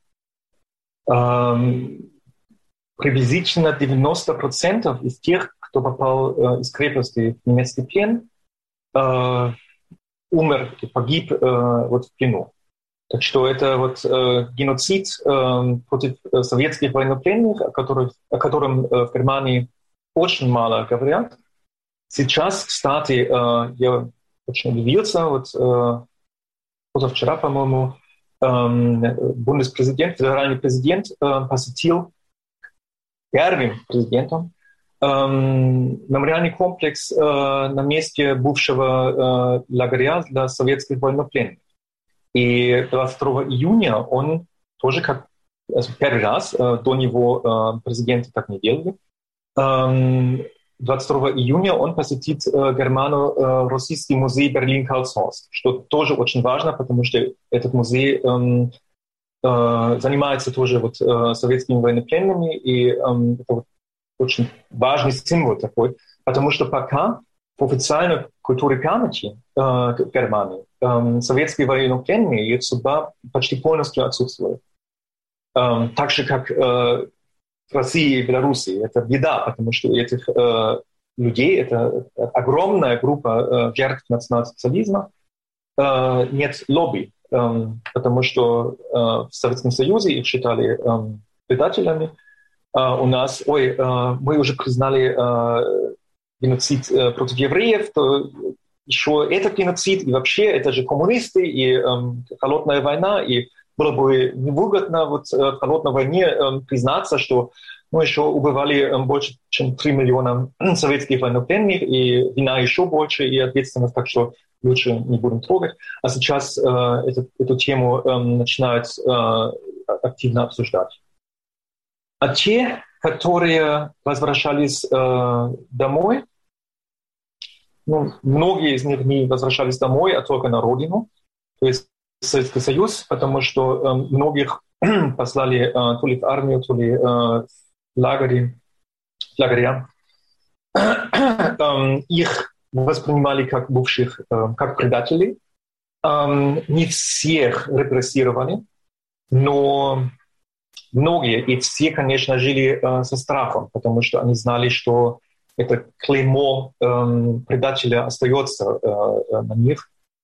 Um, приблизительно девяносто процентов из тех, кто попал э, из крепости в немецкий плен, э, умер и погиб э, вот в плену. Так что это вот э, геноцид э, против советских военнопленных, о, которых, о котором э, в Германии очень мало говорят. Сейчас, кстати, э, я очень удивился, вот э, позавчера, по-моему, э, бундеспрезидент, федеральный президент э, посетил первым президентом эм, мемориальный комплекс э, на месте бывшего э, лагеря для советских военнопленных. И двадцать второго июня он тоже как первый раз, э, до него э, президенты так не делали, э, двадцать второго июня он посетит Германо-Российский музей Берлин-Карлshorst, что тоже очень важно, потому что этот музей эм, э, занимается тоже вот, э, советскими военнопленными, и эм, это вот очень важный символ такой, потому что пока в официальной культуре памяти э, Германии э, советские военнопленные, их судьба почти полностью отсутствует. Э, так же, как э, в России и Беларуси. Это беда, потому что у этих э, людей, это огромная группа э, жертв национал-социализма, э, нет лобби, э, потому что э, в Советском Союзе их считали э, предателями. Э, у нас, ой, э, мы уже признали э, геноцид э, против евреев, то еще этот геноцид, и вообще это же коммунисты, и э, холодная война, и было бы невыгодно вот, в холодной войне э, признаться, что мы еще убивали э, больше, чем три миллиона советских военнопленных, и вина еще больше, и ответственность, так что лучше не будем трогать. А сейчас э, эту, эту тему э, начинают э, активно обсуждать. А те, которые возвращались э, домой, ну, многие из них не возвращались домой, а только на родину, то есть Советский Союз, потому что э, многих послали э, то ли в армию, то ли э, в лагеря. лагеря. э, их воспринимали как бывших, э, как предателей. Э, не всех репрессировали, но многие, и все, конечно, жили э, со страхом, потому что они знали, что это клеймо э, предателя остается э, на них.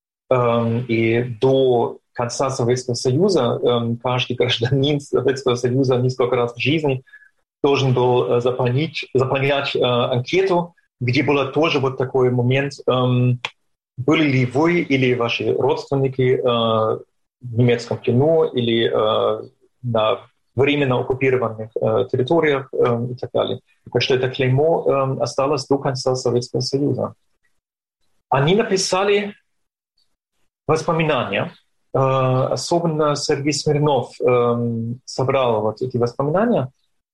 И до конца Советского Союза каждый гражданин Советского Союза несколько раз в жизни должен был заполнить, заполнять анкету, где был тоже вот такой момент, были ли вы или ваши родственники в немецком плену или на временно оккупированных территориях и так далее. Так что это клеймо осталось до конца Советского Союза. Они написали воспоминания. Uh, особенно Сергей Смирнов uh, собрал вот эти воспоминания.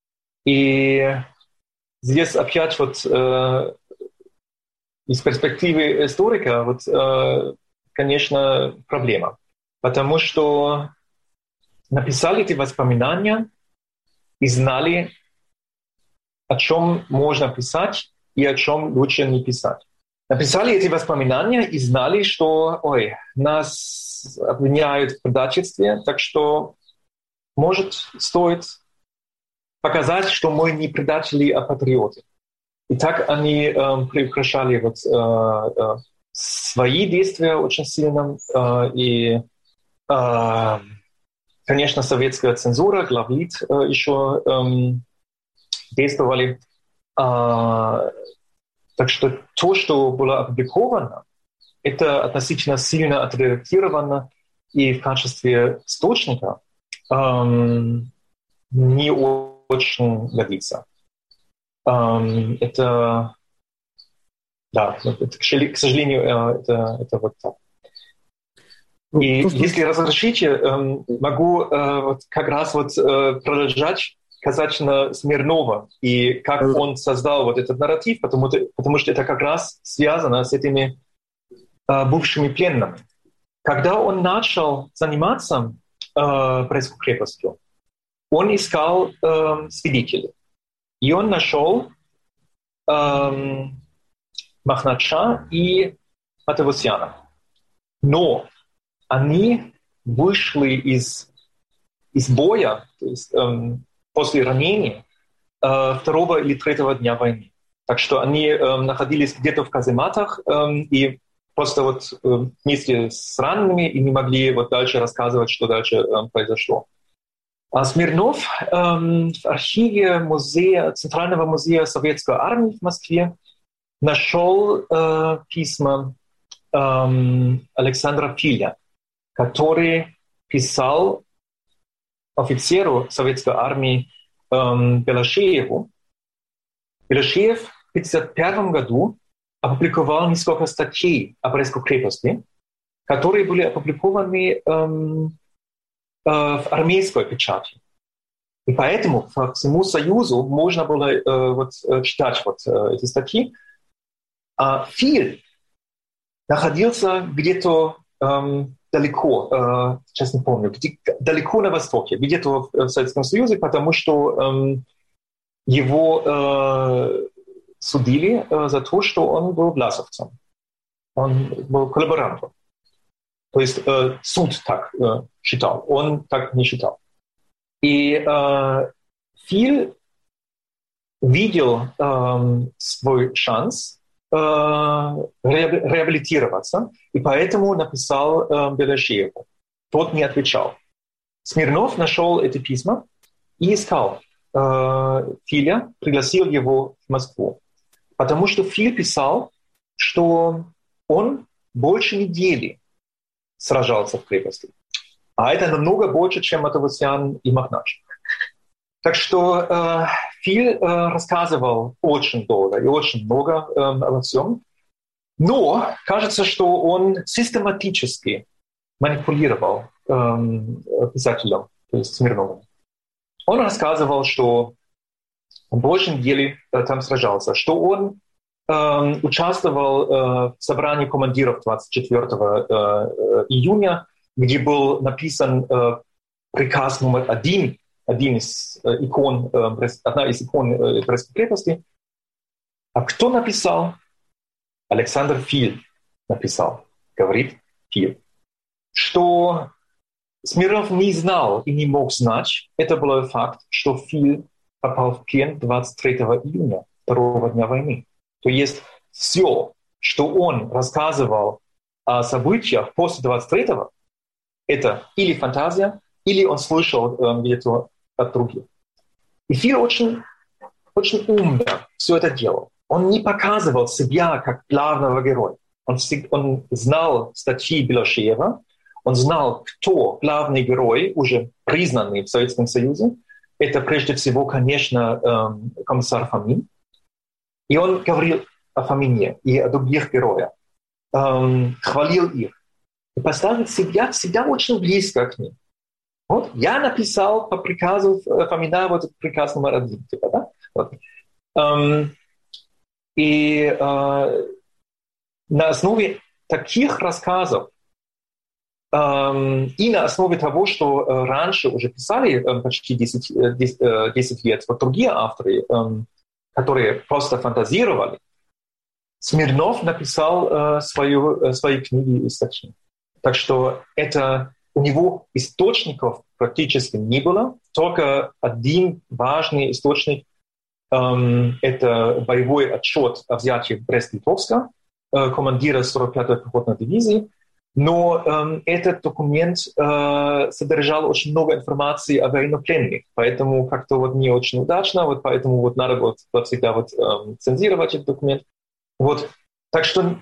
И здесь опять вот uh, из перспективы историка, вот, uh, конечно, проблема. Потому что написали эти воспоминания и знали, о чем можно писать и о чем лучше не писать. Написали эти воспоминания и знали, что ой, нас обвиняют в предательстве, так что, может, стоит показать, что мы не предатели, а патриоты. И так они э, приукрашали вот, э, э, свои действия очень сильно. Э, и, э, конечно, советская цензура, главлит э, еще э, действовали. Э, Так что то, что было опубликовано, это относительно сильно отредактировано и в качестве источника эм, не очень годится. Эм, это, да, это, к сожалению, это, это вот так. И ну, если разрешите, эм, могу э, вот как раз вот э, продолжать касательно Смирнова и как он создал вот этот нарратив, потому, потому что это как раз связано с этими э, бывшими пленными. Когда он начал заниматься э, Брестской крепостью, он искал э, свидетелей. И он нашел э, Махнача и Матевосяна. Но они вышли из, из боя, то есть э, после ранения э, второго или третьего дня войны. Так что они э, находились где-то в казематах э, и просто вот э, вместе с ранеными и не могли вот дальше рассказывать, что дальше э, произошло. А Смирнов э, в архиве музея, Центрального музея Советской армии в Москве нашел э, письма э, Александра Филя, который писал офицеру Советской армии эм, Белошееву. Белошеев в тысяча девятьсот пятьдесят первом году опубликовал несколько статей о Брестской крепости, которые были опубликованы эм, э, в армейской печати. И поэтому по всему Союзу можно было э, вот, читать вот, э, эти статьи. А Филь находился где-то эм, далеко, э, сейчас не помню, где, далеко на востоке, где-то в, в Советском Союзе, потому что эм, его э, судили э, за то, что он был власовцем. Он был коллаборантом. То есть э, суд так э, считал, он так не считал. И э, Филь видел э, свой шанс э, реабилитироваться, и поэтому написал э, Белошееву. Тот не отвечал. Смирнов нашел эти письма и искал э, Филя, пригласил его в Москву. Потому что Филь писал, что он больше недели сражался в крепости. А это намного больше, чем Матавосян и Махнач. Так что э, Филь э, рассказывал очень долго и очень много э, обо всем. Но кажется, что он систематически манипулировал э, писателем, то есть Смирновым. Он рассказывал, что он больше недели э, там сражался, что он э, участвовал э, в собрании командиров двадцать четвёртого э, июня, где был написан э, приказ номер один, один из э, икон, э, одна из икон э, Брестской крепости. А кто написал? Александр Филь написал, говорит Филь. Что Смирнов не знал и не мог знать, это был факт, что Филь попал в плен двадцать третьего июня, второго дня войны. То есть все, что он рассказывал о событиях после двадцать третьего, это или фантазия, или он слышал э, где-то от других. И Филь очень, очень умно все это делал. Он не показывал себя как главного героя. Он, он знал статьи Белошеева, он знал, кто главный герой, уже признанный в Советском Союзе. Это прежде всего, конечно, э, комиссар Фомин. И он говорил о Фомине и о других героях, э, хвалил их. И поставил себя всегда очень близко к ним. Вот я написал по приказу Фомина вот приказ номер один. Типа, да? Вот. Эм, и э, на основе таких рассказов эм, и на основе того, что э, раньше уже писали э, почти десять, десять лет вот другие авторы, э, которые просто фантазировали, Смирнов написал э, свою, э, свои книги и статьи. Так что это у него источников практически не было. Только один важный источник эм, — это боевой отчет о взятии Брест-Литовска э, командира сорок пятой пехотной дивизии. Но эм, этот документ э, содержал очень много информации о военнопленных, поэтому как-то вот не очень удачно, вот поэтому вот надо вот, вот всегда вот, эм, цензировать этот документ. Вот. Так что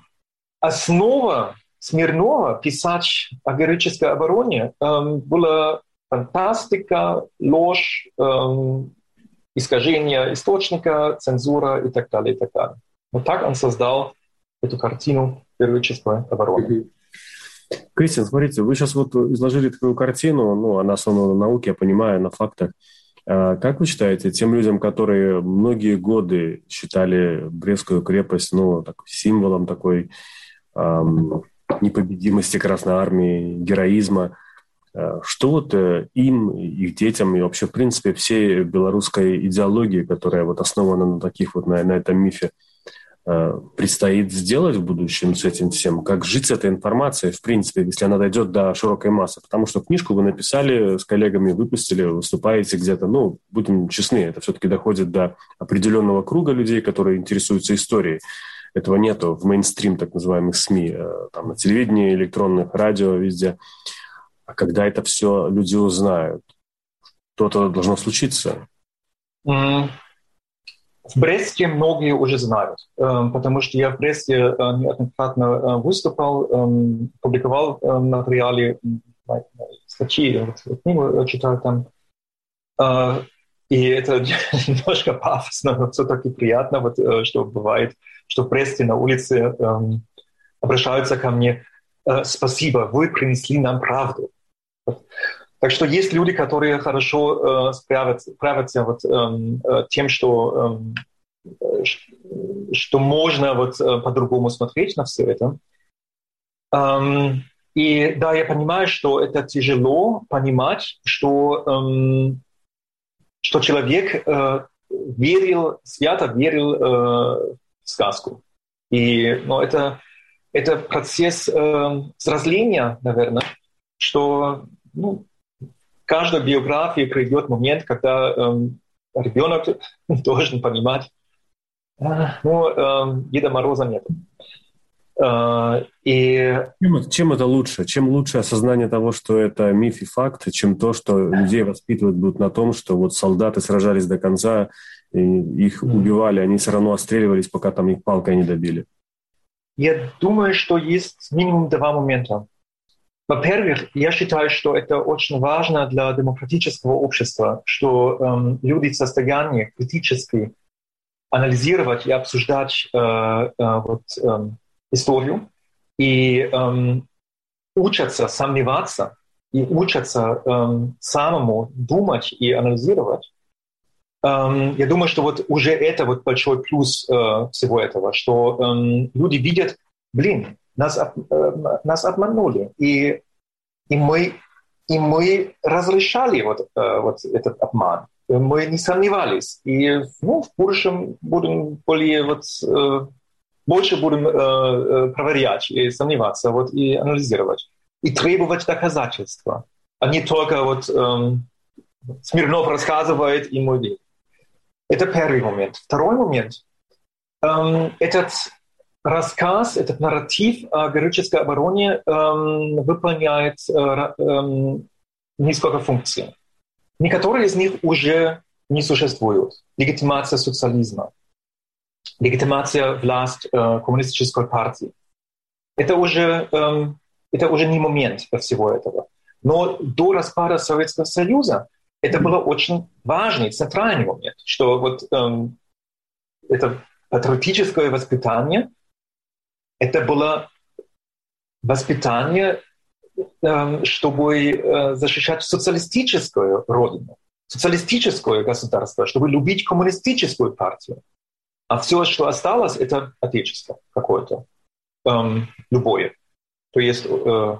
основа Смирнова писать о героической обороне эм, была фантастика, ложь, эм, искажение источника, цензура и так далее, и так далее. Вот так он создал эту картину героической обороны. Кристиан, смотрите, вы сейчас вот изложили такую картину, ну, она основана на науке, я понимаю, на фактах. А как вы считаете, тем людям, которые многие годы считали Брестскую крепость, ну, так, символом такой эм, непобедимости Красной Армии, героизма, что вот им, их детям и вообще, в принципе, всей белорусской идеологии, которая вот основана на таких вот, на, на этом мифе, предстоит сделать в будущем с этим всем? Как жить с этой информацией, в принципе, если она дойдет до широкой массы? Потому что книжку вы написали, с коллегами выпустили, выступаете где-то, ну, будем честны, это все-таки доходит до определенного круга людей, которые интересуются историей. Этого нету в мейнстрим так называемых СМИ, там, на телевидении, электронных, радио, везде. А когда это все люди узнают, то-то должно случиться. Mm. В Бресте многие уже знают, потому что я в Бресте неоднократно выступал, публиковал материалы, статьи, книгу читал там. И это немножко пафосно, но все-таки приятно, вот, что бывает, что в Бресте на улице обращаются ко мне: «Спасибо, вы принесли нам правду». Так что есть люди, которые хорошо э, справятся, справятся вот, э, тем, что, э, что можно вот, э, по-другому смотреть на все это. Эм, и да, я понимаю, что это тяжело понимать, что, эм, что человек э, верил, свято верил э, в сказку. И ну, это, это процесс э, взросления, наверное, что ну, в каждой биографии придет момент, когда э, ребенок должен понимать, э, ну, э, Деда Мороза нет. Uh, и... чем, чем это лучше? Чем лучше осознание того, что это миф и факт, чем то, что людей воспитывают будут на том, что вот солдаты сражались до конца, и их убивали, они все равно отстреливались, пока там их палкой не добили? Я думаю, что есть минимум два момента. Во-первых, я считаю, что это очень важно для демократического общества, что эм, люди в состоянии критически анализировать и обсуждать э, э, вот, э, историю и эм, учатся сомневаться и учатся эм, самому думать и анализировать. Эм, я думаю, что вот уже это вот большой плюс э, всего этого, что эм, люди видят, блин, нас, э, нас обманули, и, и, мы, и мы разрешали вот, э, вот этот обман. Мы не сомневались. И ну, в будущем будем более вот, э, больше будем э, проверять и сомневаться, вот, и анализировать. И требовать доказательства. А не только вот э, Смирнов рассказывает, и мы верим. Это первый момент. Второй момент. Э, этот рассказ, этот нарратив о героической обороне э, выполняет э, э, несколько функций. Некоторые из них уже не существуют. Легитимация социализма, легитимация власти э, коммунистической партии. Это уже, э, это уже не момент всего этого. Но до распада Советского Союза это было очень важный, центральный момент, что вот э, это патриотическое воспитание, это было воспитание, э, чтобы э, защищать социалистическую родину, социалистическое государство, чтобы любить коммунистическую партию. А все, что осталось, это отечество какое-то, эм, любое. То есть э,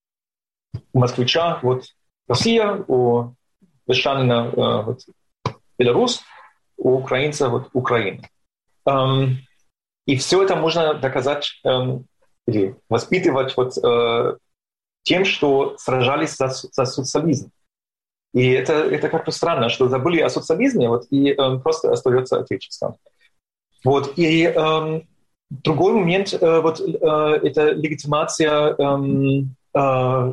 у москвича вот Россия, у мещанина э, вот, Беларусь, у украинца вот, Украина. Эм, и все это можно доказать эм, или воспитывать вот, э, тем, что сражались за, за социализм. И это, это как-то странно, что забыли о социализме вот, и э, просто остается отечество. Вот. И э, другой момент э, вот, э, это легитимация э, э,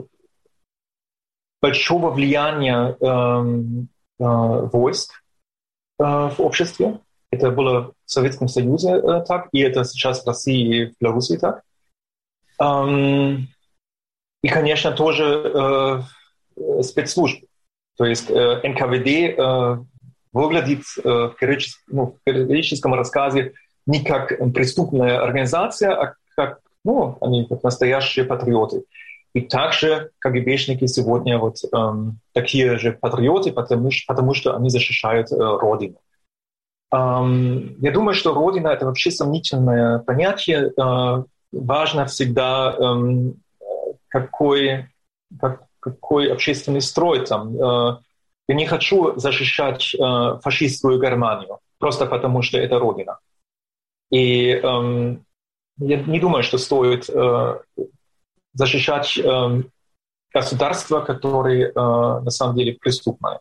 большого влияния э, э, войск э, в обществе. Это было в Советском Союзе э, так, и это сейчас в России и в Беларуси так. Э, и, конечно, тоже э, спецслужбы. То есть э, эн ка вэ дэ э, выглядит э, в, героическом, ну, в героическом рассказе не как преступная организация, а как ну, они как настоящие патриоты. И также ка гэ бэшники сегодня вот, эм, такие же патриоты, потому, потому что они защищают э, Родину. Эм, я думаю, что Родина — это вообще сомнительное понятие. Э, важно всегда, эм, какой, как, какой общественный строй там. Э, Я не хочу защищать э, фашистскую Германию, просто потому что это Родина. И э, я не думаю, что стоит э, защищать э, государство, которое э, на самом деле преступное.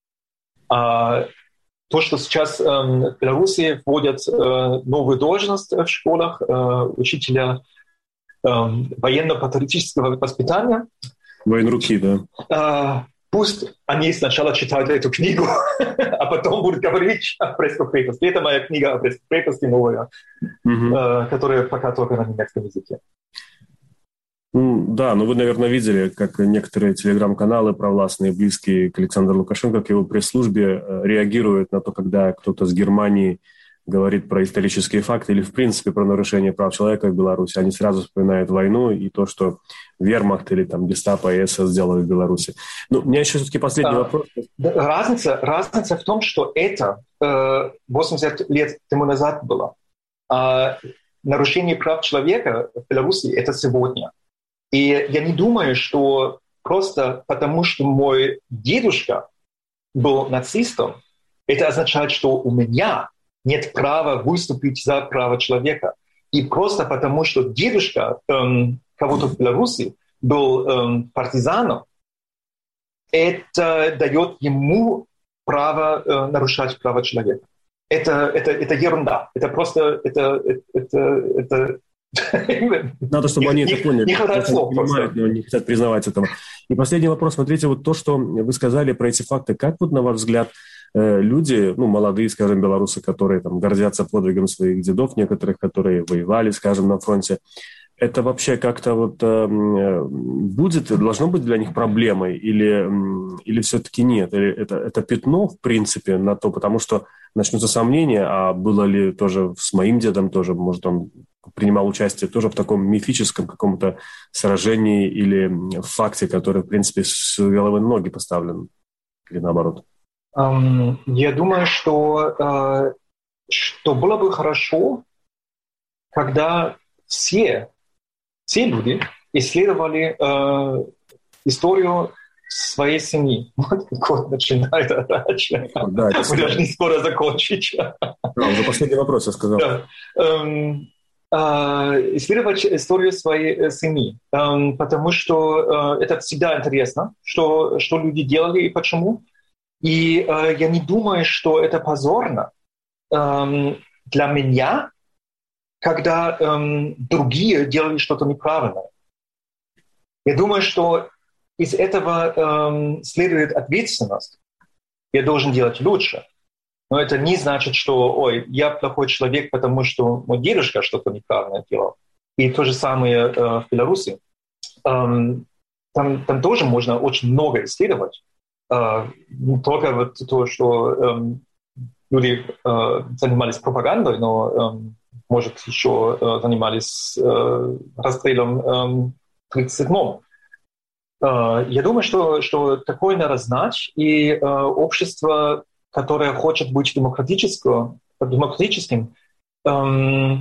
А то, что сейчас э, в Беларуси вводят э, новую должность в школах, э, учителя э, военно-патриотического воспитания. Военруки, да. Э, Пусть они сначала читают эту книгу, а потом будут говорить о пресс-крепости. Это моя книга о пресс-крепости новая, mm-hmm. которая пока только на немецком языке. Mm, да, ну вы, наверное, видели, как некоторые телеграм-каналы провластные, близкие к Александру Лукашенко, к его пресс-службе, реагируют на то, когда кто-то с Германии говорит про исторические факты или, в принципе, про нарушение прав человека в Беларуси, они сразу вспоминают войну и то, что вермахт или там гестапо и СС сделали в Беларуси. Ну, у меня еще все-таки последний а, вопрос. Разница, разница в том, что это э, восемьдесят лет тому назад было. А нарушение прав человека в Беларуси – это сегодня. И я не думаю, что просто потому, что мой дедушка был нацистом, это означает, что у меня нет права выступить за права человека. И просто потому, что дедушка эм, кого-то в Беларуси был эм, партизаном, это дает ему право э, нарушать права человека. Это, это, это ерунда. Это просто... Это, это, это, Надо, чтобы они это поняли. Не хватает слов. Понимают, но не хотят признавать этого. И последний вопрос. Смотрите, вот то, что вы сказали про эти факты. Как, вот, на ваш взгляд, люди, ну, молодые, скажем, белорусы, которые там гордятся подвигом своих дедов, некоторых, которые воевали, скажем, на фронте, это вообще как-то вот э, будет, должно быть для них проблемой или, или все-таки нет? Или это, это пятно, в принципе, на то, потому что начнутся сомнения, а было ли тоже с моим дедом тоже, может, он принимал участие тоже в таком мифическом каком-то сражении или в факте, который, в принципе, с головы на ноги поставлен, или наоборот? Um, я думаю, что, uh, что было бы хорошо, когда все, все люди исследовали uh, историю своей семьи. Вот год начинает орать. Да, мы должны скоро закончить. Да, уже последний вопрос я сказал. Да. Um, uh, исследовать историю своей семьи, um, потому что uh, это всегда интересно, что, что люди делали и почему. И э, я не думаю, что это позорно э, для меня, когда э, другие делали что-то неправильное. Я думаю, что из этого э, следует ответственность. Я должен делать лучше. Но это не значит, что ой, я плохой человек, потому что мой дедушка что-то неправильно делал. И то же самое э, в Беларуси. Э, там, там тоже можно очень много исследовать. Uh, не только вот то, что um, люди uh, занимались пропагандой, но, um, может, еще uh, занимались uh, расстрелом um, в тридцать седьмом. Uh, я думаю, что, что такое надо знать, и uh, общество, которое хочет быть демократическим, демократическим um,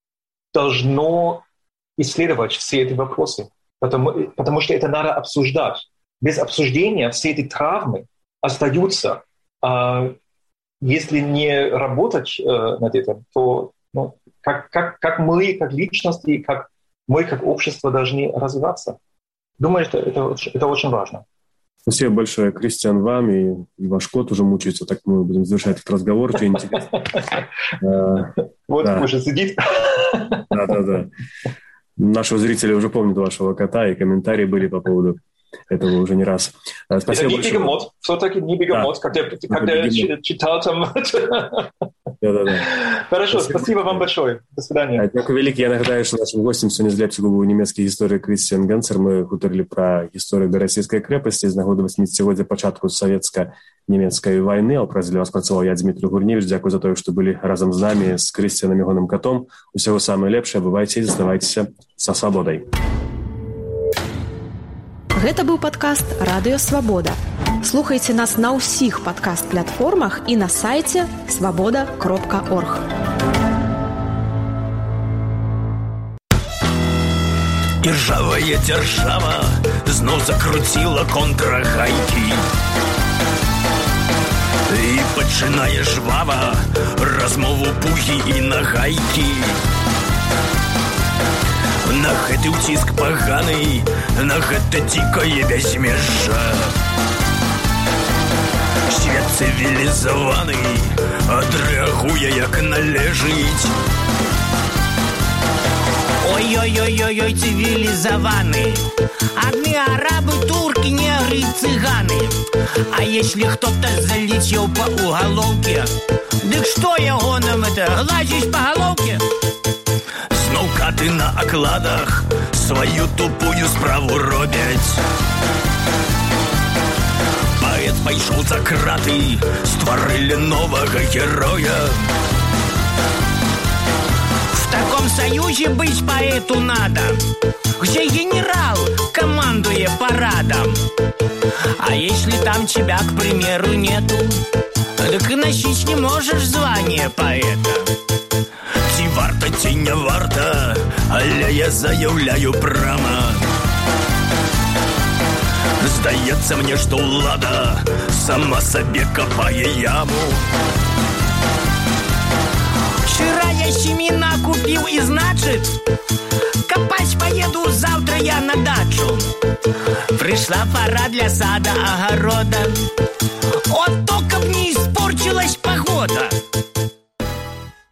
должно исследовать все эти вопросы, потому, потому что это надо обсуждать. Без обсуждения все эти травмы остаются. А если не работать э, над этим, то ну, как, как, как мы, как личности, как мы, как общество должны развиваться. Думаю, что это, это очень важно. Спасибо большое, Кристиан, вам. И, и ваш кот уже мучается, так мы будем завершать этот разговор. Очень интересно. Вот уже сидит. Да-да-да. Наши зрители уже помнят вашего кота, и комментарии были по поводу этого уже не раз. Спасибо это не большое. бегемот, все-таки не бегемот, да. когда, когда я читал там. Да-да-да. Хорошо, спасибо, спасибо вам большое. До свидания. Дякую велике. Я нагадаю, що нашим гостем сьогодні з Лейпцигу був німецький історик Крістіан Генцер. Ми говорили про історію до російської крепості з нагоди восьмидесятиліття початку совєтсько-німецької війни. А для вас працював я, Дмитрий Гурневич. Дякую за те, що були разом з нами, з Крістіаном Ігоном Котом. Усього самого лепшого. Бувайте і заставайтеся со свободой. Гэта быў падкаст «Радыё Свабода». Слухайце нас на ўсіх падкаст-платформах і на сайце свабода кропка орг. Іржавая дзяржава зноў закруціла контрагайкі. І пачынае жвава размову пугі і нагайкі. На гэты ўціск паганы, на гэта дзікае бязмежжа. Свет цывілізаваны адрэагуе як належыць. Ой-ой-ой-ой-ой, цивилизованы. Одни арабы, турки, негры, цыганы. А если кто-то залетел по уголовке, дык что его нам это, гладить по головке? Знов каты на окладах свою тупую справу робять. Поэт пайшоў за краты, стварылі новага героя. Союзе быть поэту надо, где генерал командует парадом. А если там тебя, к примеру, нету, так и носить не можешь звание поэта. Ці варта, ці не варта, але я заявляю прямо. Здаецца мне, што ўлада сама сабе капае яму. Вчера я семена купил и, значит, копать поеду завтра я на дачу. Пришла пора для сада, огорода. Вот только б не исп...